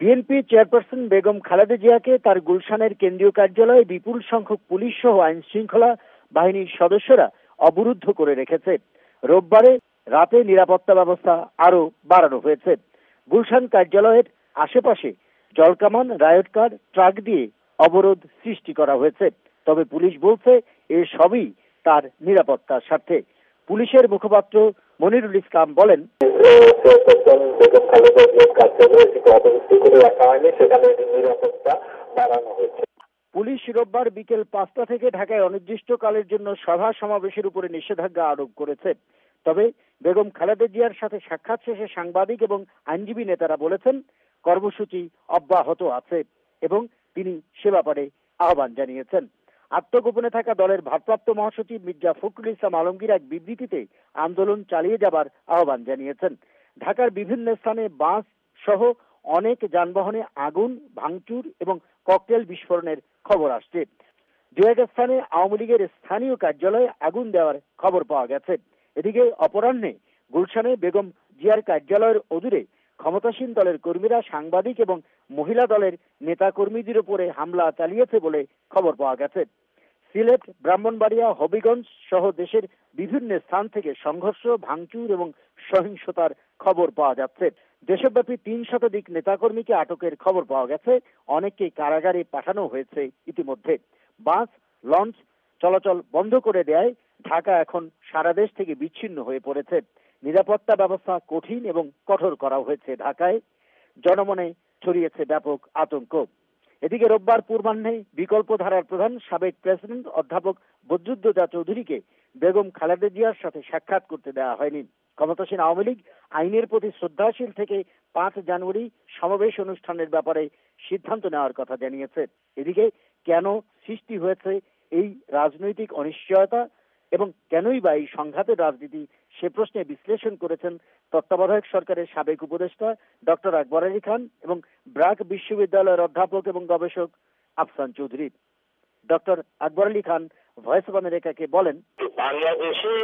BNP chairperson Begum Khaleda জিয়াকে তার গুলশানের কেন্দ্রীয় কার্যালয়ে বিপুল সংখ্যক পুলিশ সহ আইন শৃঙ্খলা বাহিনীর সদস্যরা অবরুদ্ধ করে রেখেছে। রোববারে রাতে নিরাপত্তা ব্যবস্থা আরো বাড়ানো হয়েছে। গুলশান কার্যালয়ের আশেপাশে জলকামান, রায়ট কার, ট্রাক দিয়ে অবরোধ সৃষ্টি করা হয়েছে। তবে পুলিশ বলছে এ সবই তার নিরাপত্তার স্বার্থে। পুলিশের মুখপাত্র মনিরুল ইসলাম বলেন, পুলিশ রোববার বিকেল 5টা থেকে ঢাকায় অনির্দিষ্টকালের জন্য সভা সমাবেশের উপরে নিষেধাজ্ঞা আরোপ করেছে। তবে বেগম খালেদা জিয়ার সাথে সাক্ষাৎ শেষে সাংবাদিক এবং আইনজীবী নেতারা বলেছেন কর্মসূচি অব্যাহত আছে এবং তিনি সে ব্যাপারে আহ্বান জানিয়েছেন। আত্মগোপনে থাকা দলের ভারপ্রাপ্ত মহাসচিব মির্জা ফখরুল ইসলাম আলমগীর এক বিবৃতিতে আন্দোলন চালিয়ে যাবার আহ্বান জানিয়েছেন। ঢাকার বিভিন্ন স্থানে বাস সহ অনেক যানবাহনে আগুন, ভাঙচুর এবং ককটেল বিস্ফোরণের খবর আসছে। দু এক স্থানে আওয়ামী লীগের স্থানীয় কার্যালয়ে আগুন দেওয়ার খবর পাওয়া গেছে। এদিকে অপরাহ্নে গুলশানে বেগম জিয়ার কার্যালয়ের অদূরে ক্ষমতাসীন দলের কর্মীরা সাংবাদিক এবং মহিলা দলের নেতা কর্মীদের উপরে হামলা চালিয়েছে বলে খবর পাওয়া গেছে। সিলেট, ব্রাহ্মণবাড়িয়া, হবিগঞ্জ সহ দেশের বিভিন্ন স্থান থেকে সংঘর্ষ, ভাঙচুর এবং সহিংসতার খবর পাওয়া যাচ্ছে। দেশব্যাপী ৩ শতাধিক নেতাকর্মীকে আটকের খবর পাওয়া গেছে। অনেককে কারাগারে পাঠানো হয়েছে ইতিমধ্যে। বাস, লঞ্চ চলাচল বন্ধ করে দেয় ঢাকা এখন সারা দেশ থেকে বিচ্ছিন্ন হয়ে পড়েছে। নিরাপত্তা ব্যবস্থা কঠিন এবং কঠোর করা হয়েছে ঢাকায়। জনমনে ছড়িয়েছে ব্যাপক আতঙ্ক। এদিকে রোববার পূর্বাহ্নে বিকল্প ধারার প্রধান সাবেক প্রেসিডেন্ট অধ্যাপক বদরুদ্দোজা চৌধুরীকে বেগম খালেদা জিয়ার সাথে সাক্ষাৎ করতে দেওয়া হয়নি। ক্ষমতাসীন আওয়ামী লীগ আইনের প্রতি শ্রদ্ধাশীল থেকে 5 জানুয়ারি সমাবেশ অনুষ্ঠানের ব্যাপারে সিদ্ধান্ত নেওয়ার কথা জানিয়েছে। এদিকে কেন সৃষ্টি হয়েছে এই রাজনৈতিক অনিশ্চয়তা এবং কেনই বা এই সংঘাতের রাজনীতি, সে প্রশ্নে বিশ্লেষণ করেছেন তত্ত্বাবধায়ক সরকারের সাবেক উপদেষ্টা ডক্টর আকবর আলী খান এবং ব্র্যাক বিশ্ববিদ্যালয়ের অধ্যাপক এবং গবেষক Afsan Chowdhury. Doctor Akbar Ali Khan Voice of আমেরিকাকে বলেন, বাংলাদেশে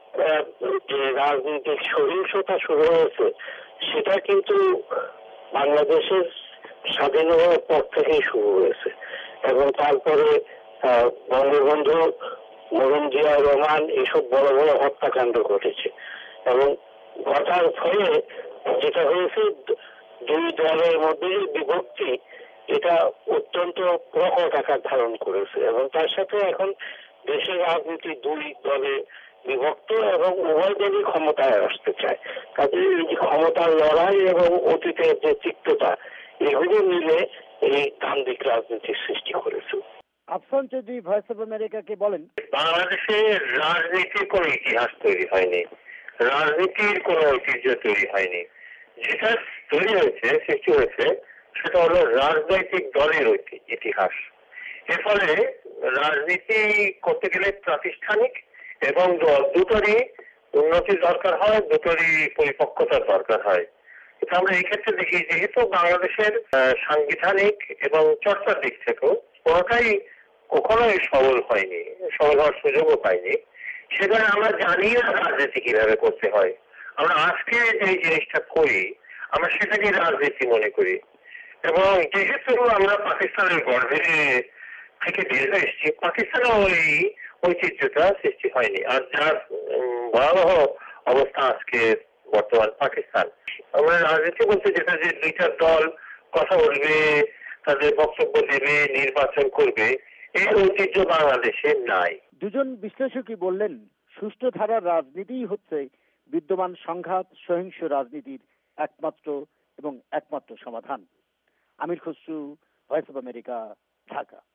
যে রাজনৈতিক সহিংসতা শুরু হয়েছে সেটা কিন্তু বাংলাদেশের স্বাধীন হওয়ার পর থেকেই শুরু হয়েছে এবং তারপরে বঙ্গবন্ধু, মরহুম জিয়া রহমান এসব বড় বড় হত্যাকাণ্ড ঘটেছে এবং ঘটার ফলে যেটা হয়েছে দুই দলের মধ্যে বিভক্তি এটা অত্যন্ত প্রকট আকার ধারণ করেছে এবং তার সাথে এখন দেশের রাজনীতি দুই দলে বিভক্ত এবং উভয় দলই ক্ষমতায় আসতে চায়। কাজে এই যে ক্ষমতার লড়াই এবং অতীতের যে তিক্ততা এগুলো মিলে এই দাম্ভিক রাজনীতির সৃষ্টি করেছে। আফসান চৌধুরী ভয়েস অব আমেরিকাকে বলেন, বাংলাদেশে রাজনীতির কোনো ইতিহাস তৈরি হয়নি, রাজনীতির কোনো ঐতিহ্য তৈরি হয়নি। যেটা তৈরি হয়েছে, সৃষ্টি হয়েছে, সেটা হলো রাজনৈতিক দলের ইতিহাস। এর ফলে রাজনীতি করতে গেলে প্রাতিষ্ঠানিক এবং দল দুটোরই উন্নতির দরকার হয়, দুটোরই পরিপক্কতার দরকার হয়। এটা আমরা এই ক্ষেত্রে দেখি, যেহেতু বাংলাদেশের সাংবিধানিক এবং চর্চার দিক থেকেও কোনোটাই কখনোই সবল হয়নি, সবল হওয়ার সুযোগও পাইনি, সেখানে আমরা জানি না রাজনীতি কিভাবে করতে হয়। আমরা আজকে যে জিনিসটা করি আমরা সেটাকে রাজনীতি মনে করি এবং যেহেতু আমরা পাকিস্তানের গর্ভে থেকে বের হয়ে এসেছি, পাকিস্তানে ওই ঐতিহ্যটা সৃষ্টি হয়নি। আর যার ভয়াবহ অবস্থা আজকে বর্তমান পাকিস্তান, আমরা রাজনীতি বলতে যেটা যে দুইটা দল কথা বলবে, তাদের বক্তব্য দেবে, নির্বাচন করবে, এই ঐতিহ্য বাংলাদেশে নাই। দুজন বিশ্লেষকই বললেন সুষ্ঠু ধারার রাজনীতিই হচ্ছে বিদ্যমান সংঘাত সহিংস রাজনীতির একমাত্র সমাধান। Amir Khasru, Voice of America, Dhaka.